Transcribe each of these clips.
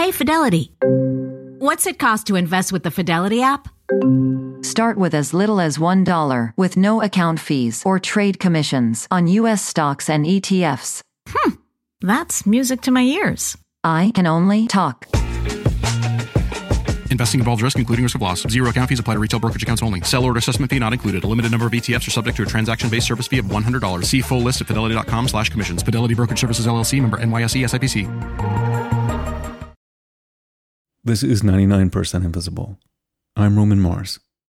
Hey, Fidelity. What's it cost to invest with the Fidelity app? Start with as little as $1 with no account fees or trade commissions on U.S. stocks and ETFs. That's music to my ears. I can only talk. Investing involves risk, including risk of loss. Zero account fees apply to retail brokerage accounts only. Sell order assessment fee not included. A limited number of ETFs are subject to a transaction-based service fee of $100. See full list at fidelity.com/commissions. Fidelity Brokerage Services, LLC, member NYSE, SIPC. This is 99% Invisible. I'm Roman Mars.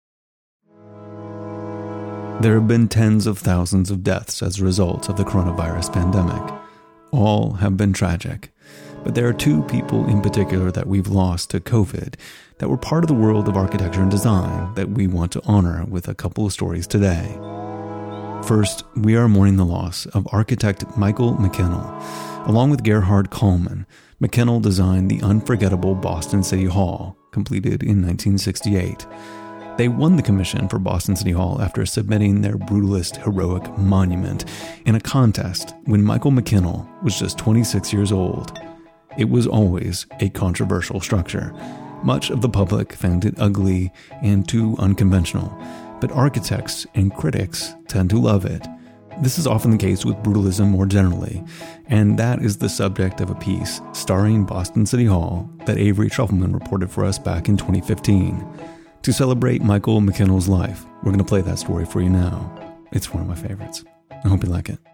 There have been tens of thousands of deaths as a result of the coronavirus pandemic. All have been tragic. But there are two people in particular that we've lost to COVID that were part of the world of architecture and design that we want to honor with a couple of stories today. First, we are mourning the loss of architect Michael McKennell. Along with Gerhard Coleman, McKennell designed the unforgettable Boston City Hall, completed in 1968. They won the commission for Boston City Hall after submitting their brutalist heroic monument in a contest when Michael McKennell was just 26 years old. It was always a controversial structure. Much of the public found it ugly and too unconventional, but architects and critics tend to love it. This is often the case with brutalism more generally, and that is the subject of a piece starring Boston City Hall that Avery Trufelman reported for us back in 2015. To celebrate Michael McKennell's life, we're going to play that story for you now. It's one of my favorites. I hope you like it.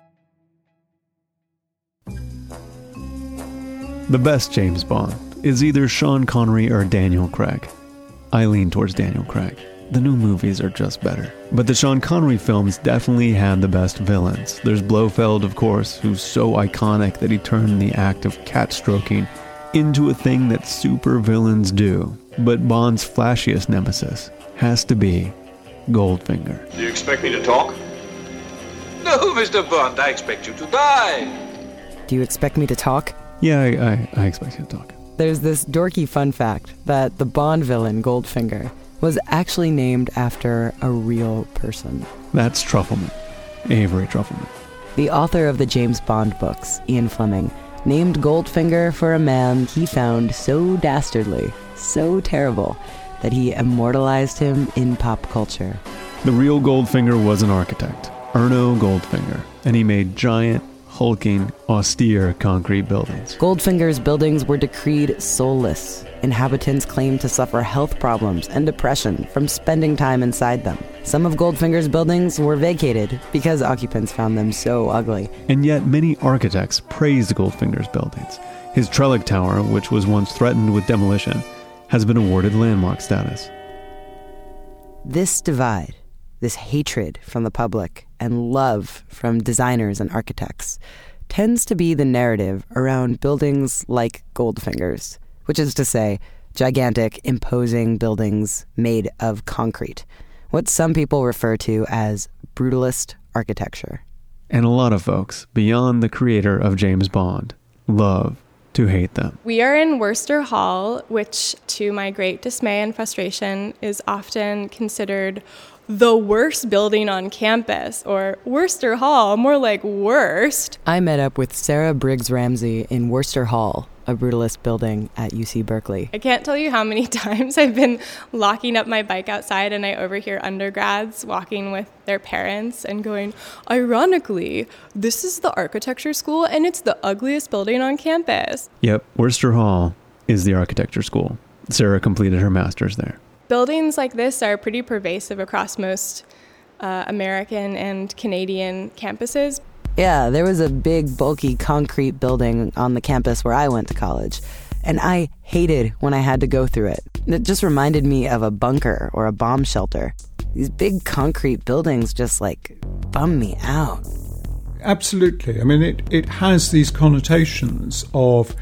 The best James Bond is either Sean Connery or Daniel Craig. I lean towards Daniel Craig. The new movies are just better. But the Sean Connery films definitely had the best villains. There's Blofeld, of course, who's so iconic that he turned the act of cat stroking into a thing that super villains do. But Bond's flashiest nemesis has to be Goldfinger. Do you expect me to talk? No, Mr. Bond, I expect you to die. Do you expect me to talk? Yeah, I expect you to talk. There's this dorky fun fact that the Bond villain, Goldfinger, was actually named after a real person. That's Trufelman, Avery Trufelman. The author of the James Bond books, Ian Fleming, named Goldfinger for a man he found so dastardly, so terrible, that he immortalized him in pop culture. The real Goldfinger was an architect, Erno Goldfinger, and he made giant, hulking, austere concrete buildings. Goldfinger's buildings were decreed soulless. Inhabitants claimed to suffer health problems and depression from spending time inside them. Some of Goldfinger's buildings were vacated because occupants found them so ugly. And yet many architects praised Goldfinger's buildings. His Trellick Tower, which was once threatened with demolition, has been awarded landmark status. This divide, this hatred from the public and love from designers and architects, tends to be the narrative around buildings like Goldfinger's, which is to say, gigantic, imposing buildings made of concrete, what some people refer to as brutalist architecture. And a lot of folks, beyond the creator of James Bond, love to hate them. We are in Worcester Hall, which, to my great dismay and frustration, is often considered the worst building on campus, or Worcester Hall, more like worst. I met up with Sarah Briggs Ramsey in Worcester Hall, a brutalist building at UC Berkeley. I can't tell you how many times I've been locking up my bike outside and I overhear undergrads walking with their parents and going, ironically, this is the architecture school and it's the ugliest building on campus. Yep, Worcester Hall is the architecture school. Sarah completed her master's there. Buildings like this are pretty pervasive across most American and Canadian campuses. Yeah, there was a big, bulky concrete building on the campus where I went to college, and I hated when I had to go through it. It just reminded me of a bunker or a bomb shelter. These big concrete buildings just, bum me out. Absolutely. I mean, it has these connotations of,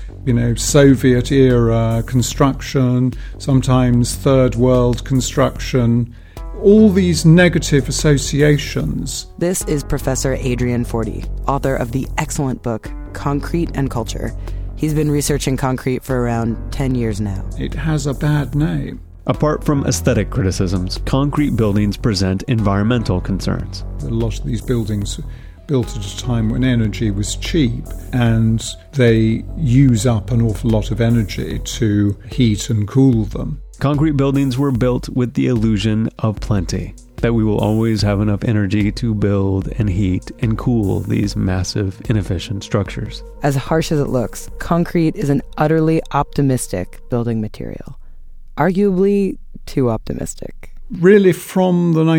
Soviet-era construction, sometimes third world construction, all these negative associations. This is Professor Adrian Forty, author of the excellent book, Concrete and Culture. He's been researching concrete for around 10 years now. It has a bad name. Apart from aesthetic criticisms, concrete buildings present environmental concerns. A lot of these buildings built at a time when energy was cheap, and they use up an awful lot of energy to heat and cool them. Concrete buildings were built with the illusion of plenty, that we will always have enough energy to build and heat and cool these massive, inefficient structures. As harsh as it looks, concrete is an utterly optimistic building material. Arguably too optimistic. Really, from the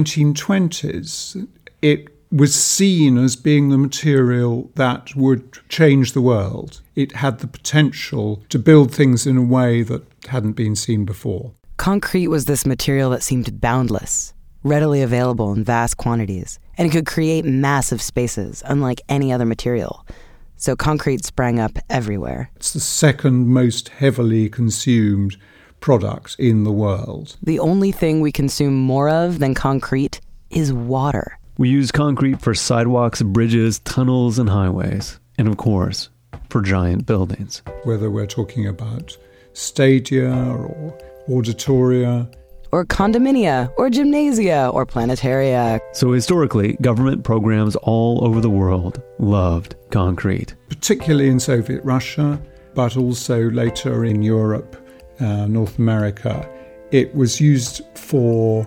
1920s, it was seen as being the material that would change the world. It had the potential to build things in a way that hadn't been seen before. Concrete was this material that seemed boundless, readily available in vast quantities, and it could create massive spaces, unlike any other material. So concrete sprang up everywhere. It's the second most heavily consumed product in the world. The only thing we consume more of than concrete is water. We use concrete for sidewalks, bridges, tunnels, and highways. And of course, for giant buildings. Whether we're talking about stadia or auditoria, or condominia, or gymnasia, or planetaria. So historically, government programs all over the world loved concrete. Particularly in Soviet Russia, but also later in Europe, North America. It was used for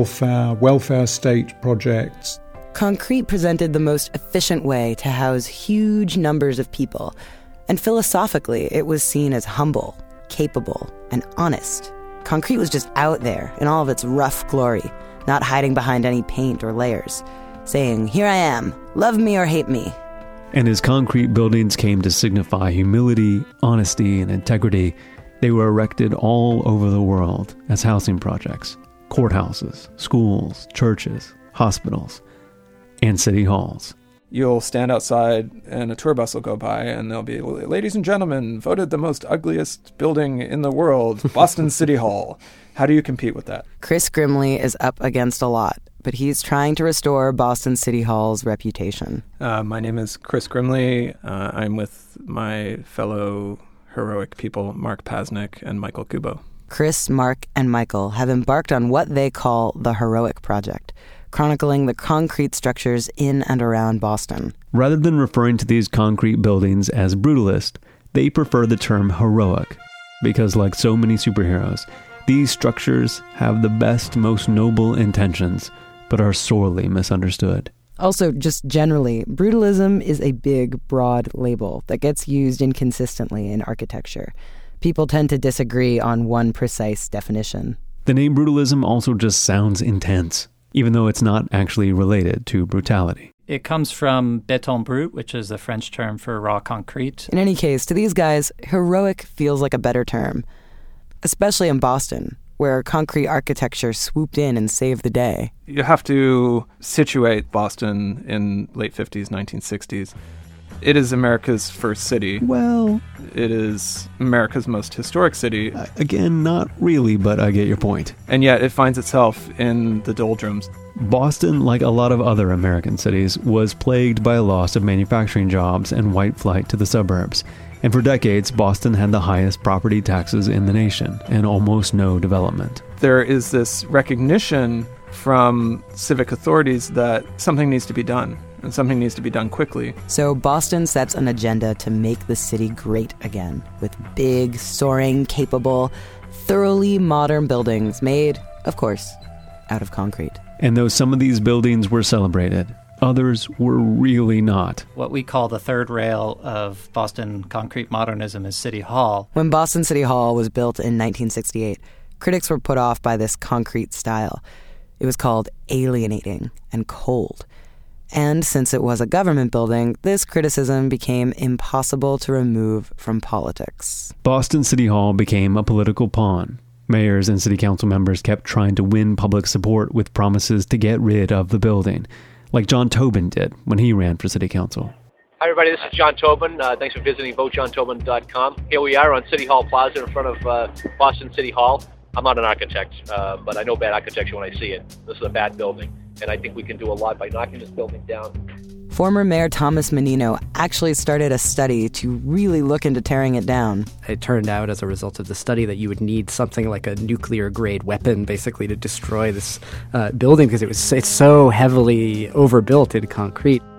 welfare state projects. Concrete presented the most efficient way to house huge numbers of people. And philosophically, it was seen as humble, capable, and honest. Concrete was just out there in all of its rough glory, not hiding behind any paint or layers, saying, "Here I am, love me or hate me." And as concrete buildings came to signify humility, honesty, and integrity, they were erected all over the world as housing projects, courthouses, schools, churches, hospitals, and city halls. You'll stand outside and a tour bus will go by and they'll be, "Ladies and gentlemen, voted the most ugliest building in the world, Boston City Hall." How do you compete with that? Chris Grimley is up against a lot, but he's trying to restore Boston City Hall's reputation. My name is Chris Grimley. I'm with my fellow heroic people, Mark Pasnick and Michael Kubo. Chris, Mark, and Michael have embarked on what they call the Heroic Project, chronicling the concrete structures in and around Boston. Rather than referring to these concrete buildings as brutalist, they prefer the term heroic, because like so many superheroes, these structures have the best, most noble intentions, but are sorely misunderstood. Also, just generally, brutalism is a big, broad label that gets used inconsistently in architecture. People tend to disagree on one precise definition. The name brutalism also just sounds intense, even though it's not actually related to brutality. It comes from béton brut, which is the French term for raw concrete. In any case, to these guys, heroic feels like a better term, especially in Boston, where concrete architecture swooped in and saved the day. You have to situate Boston in late 50s, 1960s. It is America's first city. Well, it is America's most historic city. Again, not really, but I get your point. And yet it finds itself in the doldrums. Boston, like a lot of other American cities, was plagued by a loss of manufacturing jobs and white flight to the suburbs. And for decades, Boston had the highest property taxes in the nation and almost no development. There is this recognition from civic authorities that something needs to be done, and something needs to be done quickly. So Boston sets an agenda to make the city great again, with big, soaring, capable, thoroughly modern buildings made, of course, out of concrete. And though some of these buildings were celebrated, others were really not. What we call the third rail of Boston concrete modernism is City Hall. When Boston City Hall was built in 1968, critics were put off by this concrete style. It was called alienating and cold. And since it was a government building, this criticism became impossible to remove from politics. Boston City Hall became a political pawn. Mayors and city council members kept trying to win public support with promises to get rid of the building, like John Tobin did when he ran for city council. Hi, everybody. This is John Tobin. Thanks for visiting VoteJohnTobin.com. Here we are on City Hall Plaza in front of Boston City Hall. I'm not an architect, but I know bad architecture when I see it. This is a bad building, and I think we can do a lot by knocking this building down. Former Mayor Thomas Menino actually started a study to really look into tearing it down. It turned out as a result of the study that you would need something like a nuclear-grade weapon, basically, to destroy this building because it's so heavily overbuilt in concrete.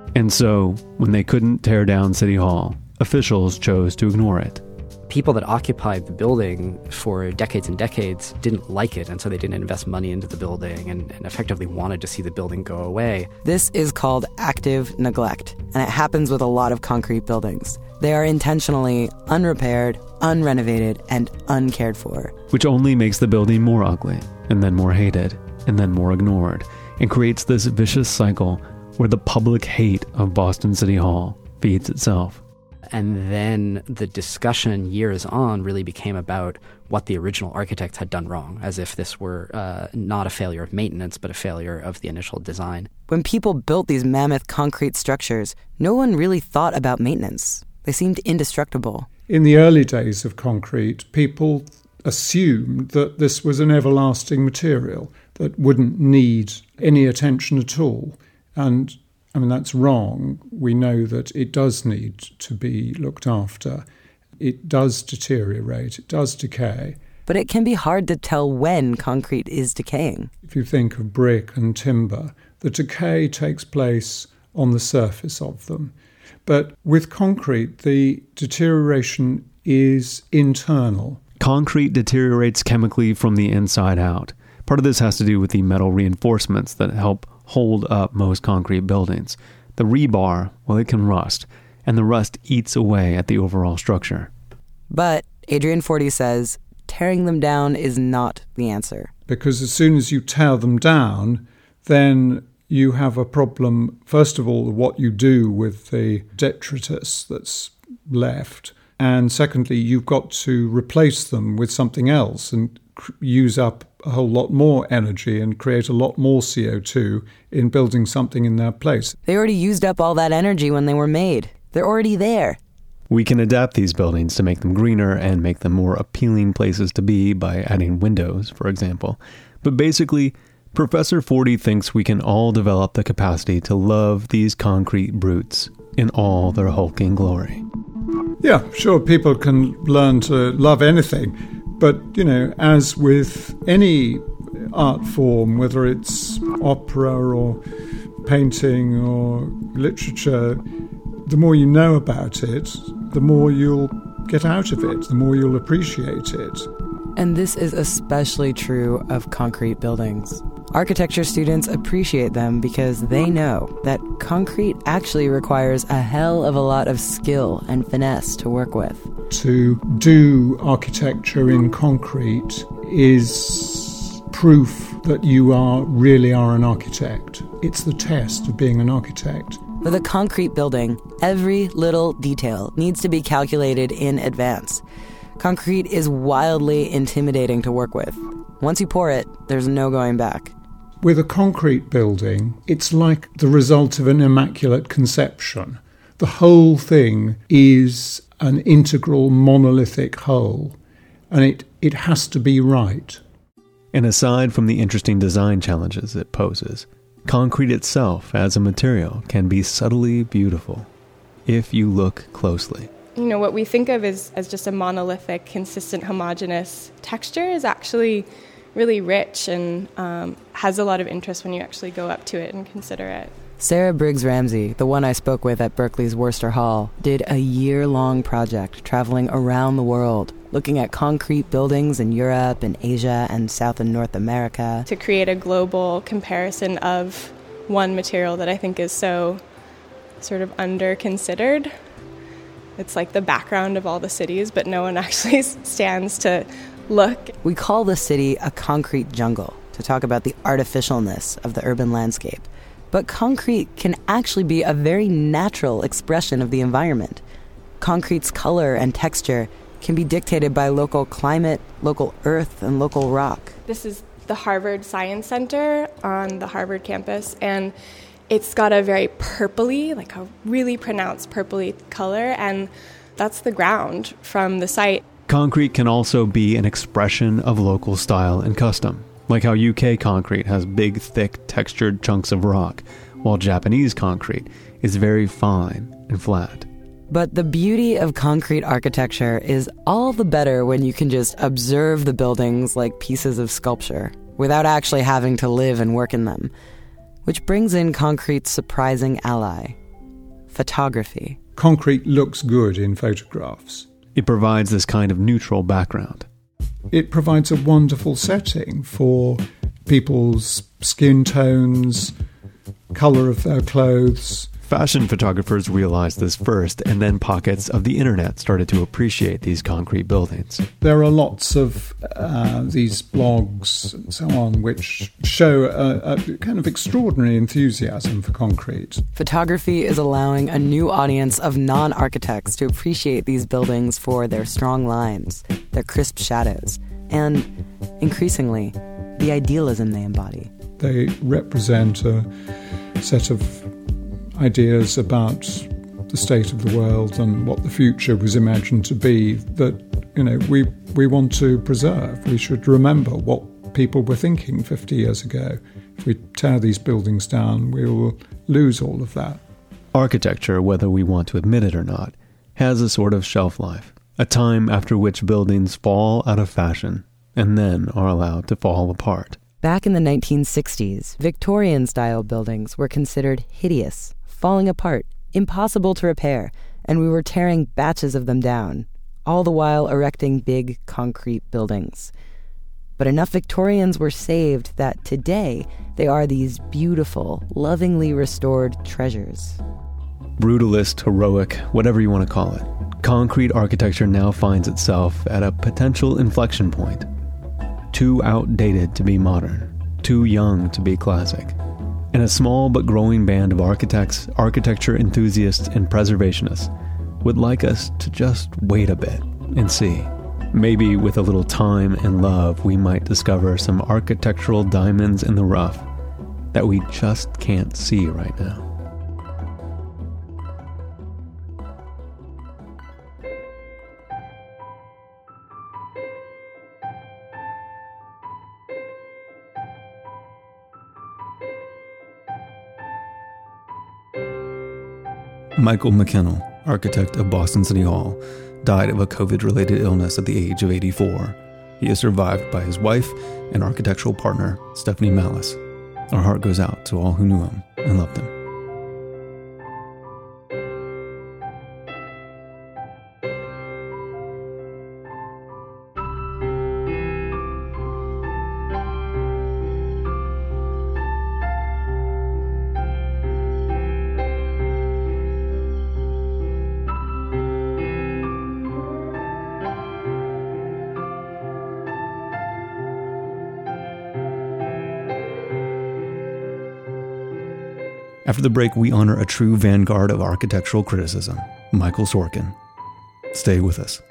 And so, when they couldn't tear down City Hall, officials chose to ignore it. People that occupied the building for decades and decades didn't like it, and so they didn't invest money into the building and effectively wanted to see the building go away. This is called active neglect, and it happens with a lot of concrete buildings. They are intentionally unrepaired, unrenovated, and uncared for. Which only makes the building more ugly, and then more hated, and then more ignored, and creates this vicious cycle where the public hate of Boston City Hall feeds itself. And then the discussion years on really became about what the original architects had done wrong, as if this were not a failure of maintenance, but a failure of the initial design. When people built these mammoth concrete structures, no one really thought about maintenance. They seemed indestructible. In the early days of concrete, people assumed that this was an everlasting material that wouldn't need any attention at all. And I mean, that's wrong. We know that it does need to be looked after. It does deteriorate. It does decay. But it can be hard to tell when concrete is decaying. If you think of brick and timber, the decay takes place on the surface of them. But with concrete, the deterioration is internal. Concrete deteriorates chemically from the inside out. Part of this has to do with the metal reinforcements that help hold up most concrete buildings. The rebar, well, it can rust, and the rust eats away at the overall structure. But Adrian Forty says tearing them down is not the answer. Because as soon as you tear them down, then you have a problem, first of all, what you do with the detritus that's left. And secondly, you've got to replace them with something else and use up a whole lot more energy and create a lot more CO2 in building something in their place. They already used up all that energy when they were made. They're already there. We can adapt these buildings to make them greener and make them more appealing places to be by adding windows, for example. But basically, Professor Forty thinks we can all develop the capacity to love these concrete brutes in all their hulking glory. Yeah, sure, people can learn to love anything. But, you know, as with any art form, whether it's opera or painting or literature, the more you know about it, the more you'll get out of it, the more you'll appreciate it. And this is especially true of concrete buildings. Architecture students appreciate them because they know that concrete actually requires a hell of a lot of skill and finesse to work with. To do architecture in concrete is proof that you really are an architect. It's the test of being an architect. With a concrete building, every little detail needs to be calculated in advance. Concrete is wildly intimidating to work with. Once you pour it, there's no going back. With a concrete building, it's like the result of an immaculate conception. The whole thing is an integral monolithic whole, and it has to be right. And aside from the interesting design challenges it poses, concrete itself as a material can be subtly beautiful if you look closely. You know, what we think of as just a monolithic, consistent, homogeneous texture is actually really rich and has a lot of interest when you actually go up to it and consider it. Sarah Briggs Ramsey, the one I spoke with at Berkeley's Worcester Hall, did a year-long project traveling around the world, looking at concrete buildings in Europe and Asia and South and North America. To create a global comparison of one material that I think is so sort of under-considered. It's like the background of all the cities, but no one actually stands to look. We call the city a concrete jungle to talk about the artificialness of the urban landscape. But concrete can actually be a very natural expression of the environment. Concrete's color and texture can be dictated by local climate, local earth, and local rock. This is the Harvard Science Center on the Harvard campus, and it's got a very purpley, like a really pronounced purpley color, and that's the ground from the site. Concrete can also be an expression of local style and custom, like how UK concrete has big, thick, textured chunks of rock, while Japanese concrete is very fine and flat. But the beauty of concrete architecture is all the better when you can just observe the buildings like pieces of sculpture, without actually having to live and work in them. Which brings in concrete's surprising ally, photography. Concrete looks good in photographs. It provides this kind of neutral background. It provides a wonderful setting for people's skin tones, colour of their clothes. Fashion photographers realized this first, and then pockets of the internet started to appreciate these concrete buildings. There are lots of these blogs and so on which show a kind of extraordinary enthusiasm for concrete. Photography is allowing a new audience of non-architects to appreciate these buildings for their strong lines, their crisp shadows, and, increasingly, the idealism they embody. They represent a set of ideas about the state of the world and what the future was imagined to be that, we want to preserve. We should remember what people were thinking 50 years ago. If we tear these buildings down, we will lose all of that. Architecture, whether we want to admit it or not, has a sort of shelf life, a time after which buildings fall out of fashion and then are allowed to fall apart. Back in the 1960s, Victorian-style buildings were considered hideous, falling apart, impossible to repair, and we were tearing batches of them down, all the while erecting big concrete buildings. But enough Victorians were saved that today they are these beautiful, lovingly restored treasures. Brutalist, heroic, whatever you want to call it, concrete architecture now finds itself at a potential inflection point. Too outdated to be modern, too young to be classic. And a small but growing band of architects, architecture enthusiasts, and preservationists would like us to just wait a bit and see. Maybe with a little time and love, we might discover some architectural diamonds in the rough that we just can't see right now. Michael McKennell, architect of Boston City Hall, died of a COVID-related illness at the age of 84. He is survived by his wife and architectural partner, Stephanie Mallis. Our heart goes out to all who knew him and loved him. After the break, we honor a true vanguard of architectural criticism, Michael Sorkin. Stay with us.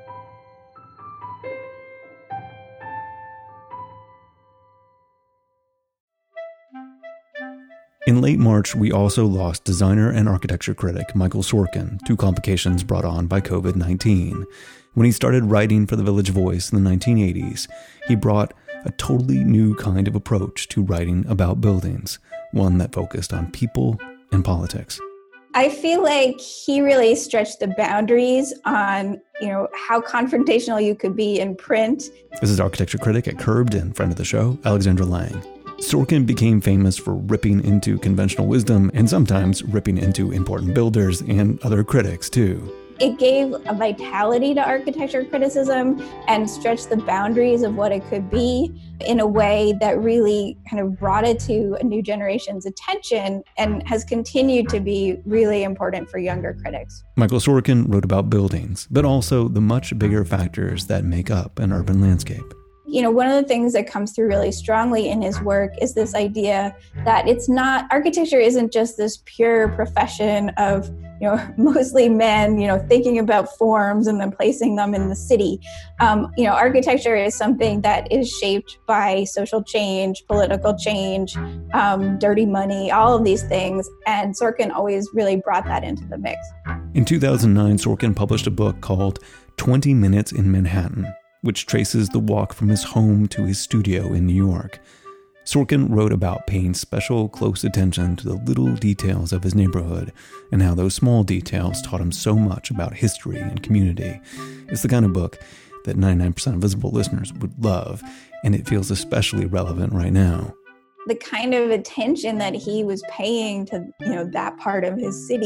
In late March, we also lost designer and architecture critic Michael Sorkin to complications brought on by COVID-19. When he started writing for the Village Voice in the 1980s, he brought a totally new kind of approach to writing about buildings, one that focused on people and politics. I feel like he really stretched the boundaries on, how confrontational you could be in print. This is architecture critic at Curbed and friend of the show, Alexandra Lang. Sorkin became famous for ripping into conventional wisdom and sometimes ripping into important builders and other critics too. It gave a vitality to architecture criticism and stretched the boundaries of what it could be in a way that really kind of brought it to a new generation's attention and has continued to be really important for younger critics. Michael Sorkin wrote about buildings, but also the much bigger factors that make up an urban landscape. One of the things that comes through really strongly in his work is this idea that architecture isn't just this pure profession of, mostly men, thinking about forms and then placing them in the city. Architecture is something that is shaped by social change, political change, dirty money, all of these things. And Sorkin always really brought that into the mix. In 2009, Sorkin published a book called 20 Minutes in Manhattan, which traces the walk from his home to his studio in New York. Sorkin wrote about paying special close attention to the little details of his neighborhood and how those small details taught him so much about history and community. It's the kind of book that 99% of Visible listeners would love, and it feels especially relevant right now. The kind of attention that he was paying to, that part of his city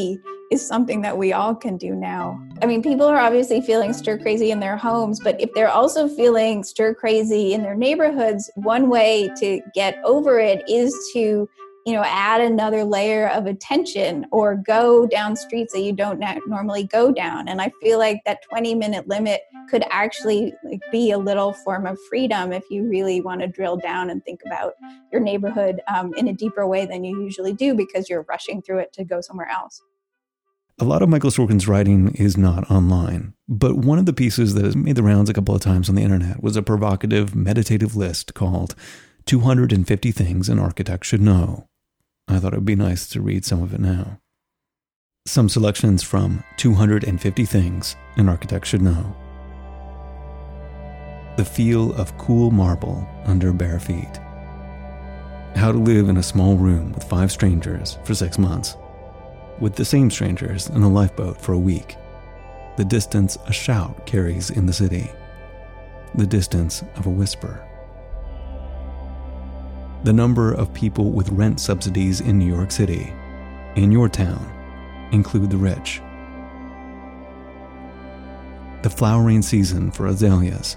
is something that we all can do now. I mean, people are obviously feeling stir crazy in their homes, but if they're also feeling stir crazy in their neighborhoods, one way to get over it is to, add another layer of attention or go down streets that you don't normally go down. And I feel like that 20-minute limit could actually be a little form of freedom if you really want to drill down and think about your neighborhood in a deeper way than you usually do because you're rushing through it to go somewhere else. A lot of Michael Sorkin's writing is not online, but one of the pieces that has made the rounds a couple of times on the internet was a provocative, meditative list called 250 Things an Architect Should Know. I thought it would be nice to read some of it now. Some selections from 250 Things an Architect Should Know. The feel of cool marble under bare feet. How to live in a small room with 5 strangers for 6 months. With the same strangers in a lifeboat for a week. The distance a shout carries in the city. The distance of a whisper. The number of people with rent subsidies in New York City, in your town, include the rich. The flowering season for azaleas.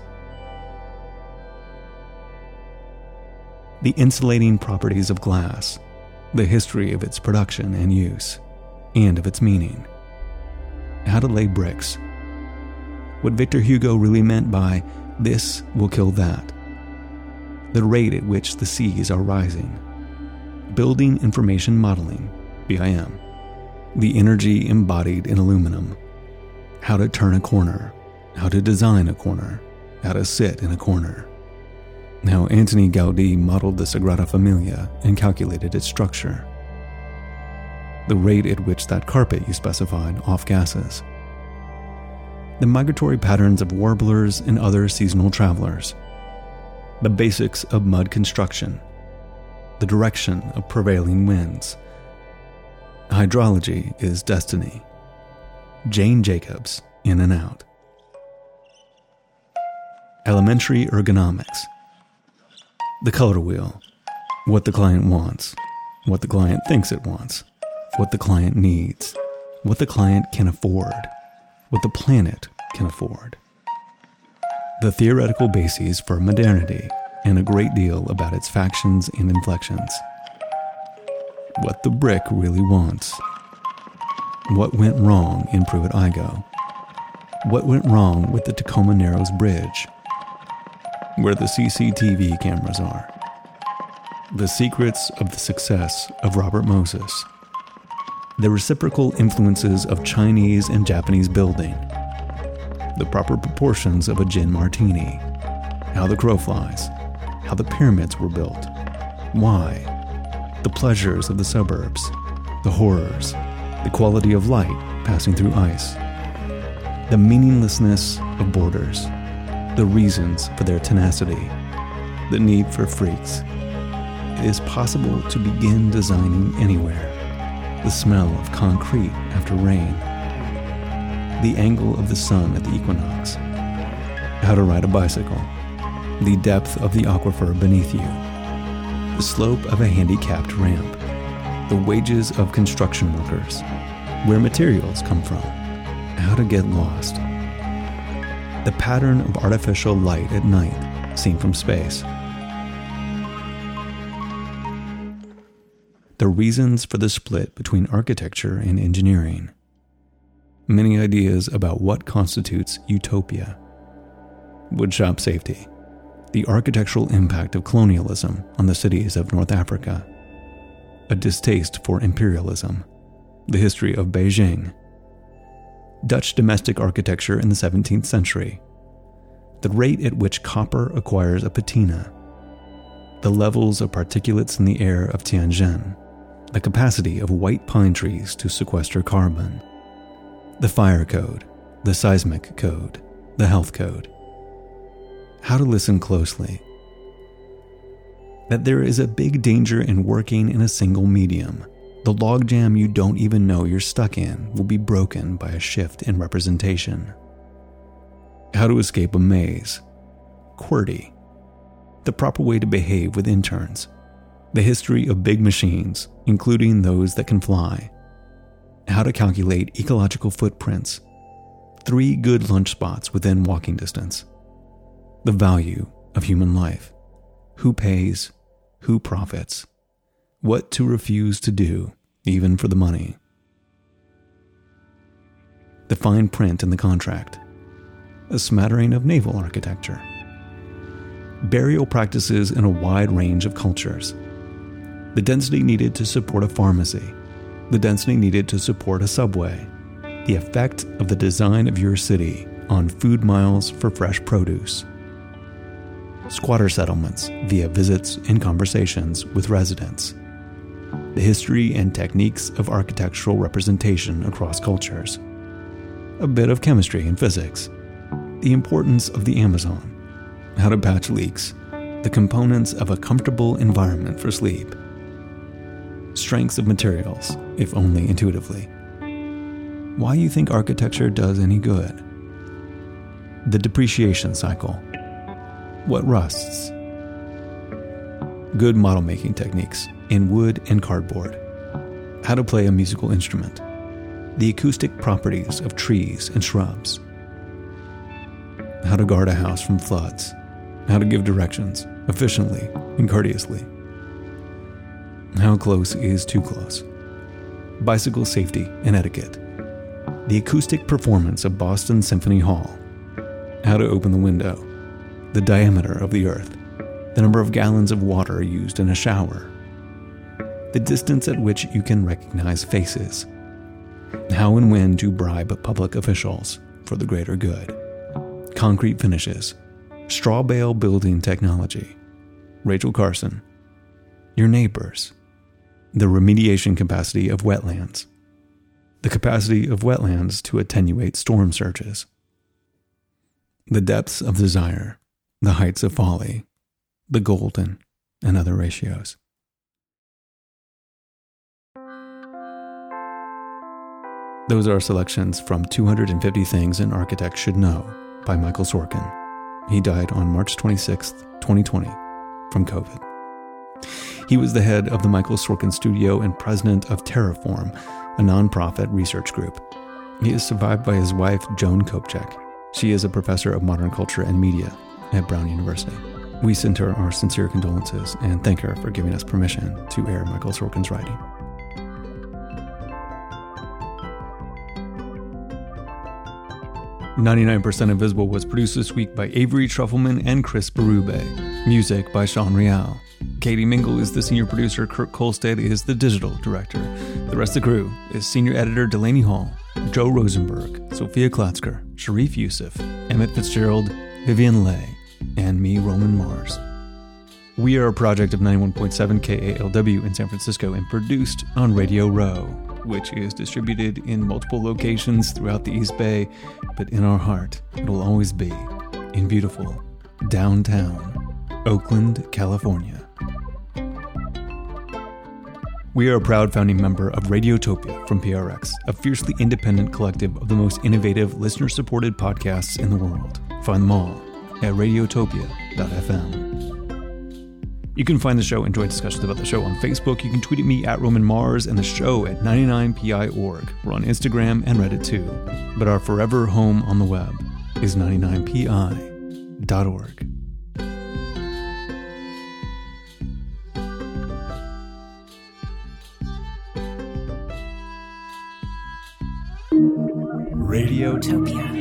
The insulating properties of glass, the history of its production and use, and of its meaning. How to lay bricks. What Victor Hugo really meant by "this will kill that." The rate at which the seas are rising. Building Information Modeling, BIM. The energy embodied in aluminum. How to turn a corner. How to design a corner. How to sit in a corner. How Antoni Gaudí modeled the Sagrada Familia and calculated its structure. The rate at which that carpet you specified off-gases. The migratory patterns of warblers and other seasonal travelers. The basics of mud construction. The direction of prevailing winds. Hydrology is destiny. Jane Jacobs, In and Out. Elementary ergonomics. The color wheel. What the client wants. What the client thinks it wants. What the client needs. What the client can afford. What the planet can afford. The theoretical bases for modernity, and a great deal about its factions and inflections. What the brick really wants. What went wrong in Pruitt-Igoe. What went wrong with the Tacoma Narrows Bridge. Where the CCTV cameras are. The secrets of the success of Robert Moses. The reciprocal influences of Chinese and Japanese building. The proper proportions of a gin martini. How the crow flies. How the pyramids were built. Why. The pleasures of the suburbs. The horrors. The quality of light passing through ice. The meaninglessness of borders. The reasons for their tenacity. The need for freaks. It is possible to begin designing anywhere. The smell of concrete after rain. The angle of the sun at the equinox. How to ride a bicycle. The depth of the aquifer beneath you. The slope of a handicapped ramp. The wages of construction workers. Where materials come from. How to get lost. The pattern of artificial light at night, seen from space. The reasons for the split between architecture and engineering. Many ideas about what constitutes utopia. Woodshop safety. The architectural impact of colonialism on the cities of North Africa. A distaste for imperialism. The history of Beijing. Dutch domestic architecture in the 17th century. The rate at which copper acquires a patina. The levels of particulates in the air of Tianjin. The capacity of white pine trees to sequester carbon. The fire code. The seismic code. The health code. How to listen closely. That there is a big danger in working in a single medium. The logjam you don't even know you're stuck in will be broken by a shift in representation. How to escape a maze. QWERTY. The proper way to behave with interns. The history of big machines, including those that can fly. how to calculate ecological footprints, 3 good lunch spots within walking distance, the value of human life, who pays, who profits, what to refuse to do, even for the money, the fine print in the contract, a smattering of naval architecture, burial practices in a wide range of cultures, the density needed to support a pharmacy, the density needed to support a subway, the effect of the design of your city on food miles for fresh produce, squatter settlements via visits and conversations with residents, the history and techniques of architectural representation across cultures, a bit of chemistry and physics, the importance of the Amazon, how to patch leaks, the components of a comfortable environment for sleep, strengths of materials, if only intuitively, why you think architecture does any good, the depreciation cycle, what rusts, good model-making techniques in wood and cardboard, how to play a musical instrument, the acoustic properties of trees and shrubs, how to guard a house from floods, how to give directions efficiently and courteously, how close is too close, bicycle safety and etiquette, the acoustic performance of Boston Symphony Hall, how to open the window, the diameter of the earth, the number of gallons of water used in a shower, the distance at which you can recognize faces, how and when to bribe public officials for the greater good, concrete finishes, straw bale building technology, Rachel Carson, your neighbors, the remediation capacity of wetlands, the capacity of wetlands to attenuate storm surges, the depths of desire, the heights of folly, the golden and other ratios. Those are selections from 250 Things an Architect Should Know by Michael Sorkin. He died on March 26, 2020, from COVID. He was the head of the Michael Sorkin Studio and president of Terraform, a nonprofit research group. He is survived by his wife, Joan Kopchak. She is a professor of modern culture and media at Brown University. We send her our sincere condolences and thank her for giving us permission to air Michael Sorkin's writing. "99% Invisible" was produced this week by Avery Trufelman and Chris Berube. Music by Sean Real. Katie Mingle is the senior producer. Kirk Kolstad is the digital director. The rest of the crew is senior editor Delaney Hall, Joe Rosenberg, Sophia Klatzker, Sharif Youssef, Emmett Fitzgerald, Vivian Leigh, and me, Roman Mars. We are a project of 91.7 KALW in San Francisco and produced on Radio Row, which is distributed in multiple locations throughout the East Bay, but in our heart, it'll always be in beautiful downtown Oakland, California. We are a proud founding member of Radiotopia from PRX, a fiercely independent collective of the most innovative, listener-supported podcasts in the world. Find them all at radiotopia.fm. You can find the show and join discussions about the show on Facebook. You can tweet at me at Roman Mars and the show at 99pi.org. We're on Instagram and Reddit too. But our forever home on the web is 99pi.org. Radiotopia.